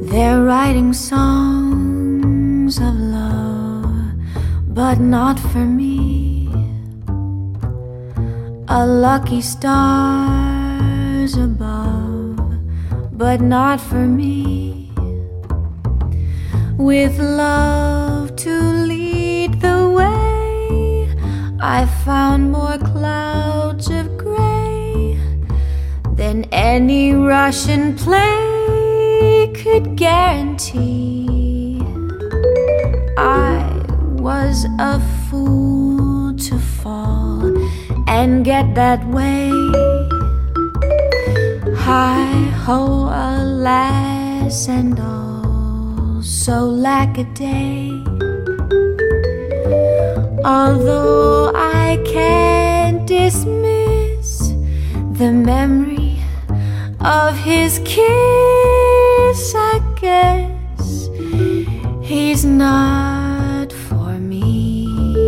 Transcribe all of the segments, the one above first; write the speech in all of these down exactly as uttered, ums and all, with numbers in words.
They're writing songs of love, but not for me. A lucky stars above, but not for me. With love to lead the way, I found more clouds of gray than any Russian play could guarantee. I was a fool to fall and get that way. Hi-ho, alas, and all so lack-a-day. Although I can't dismiss the memory of his kiss, I guess he's not for me.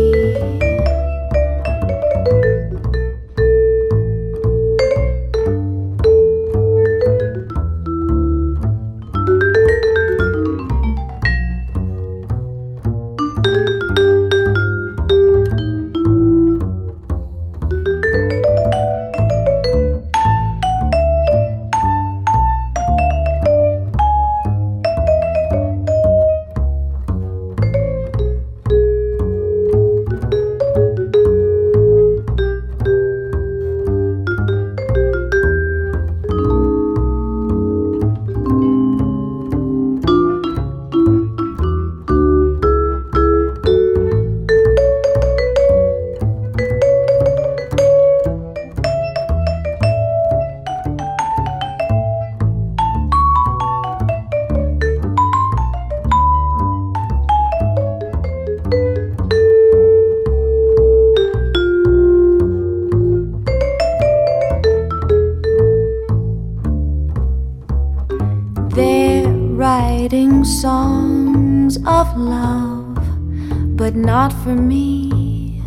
Writing songs of love, but not for me.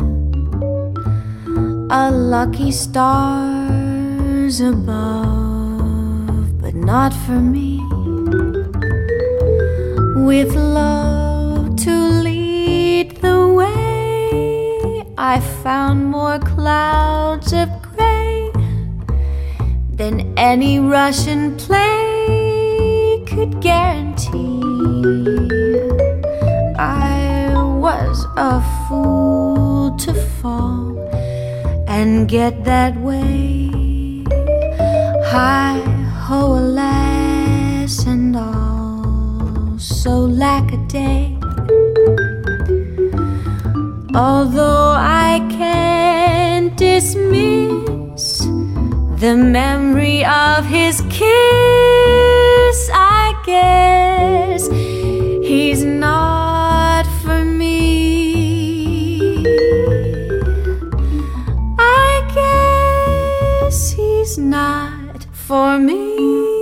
A lucky stars above, but not for me. With love to lead the way, I found more clouds of gray than any Russian play could guarantee. I was a fool to fall and get that way. Hi-ho, alas, and all so lack-a-day. Although I can't dismiss the memory of his kiss, I guess he's not for me. I guess he's not for me.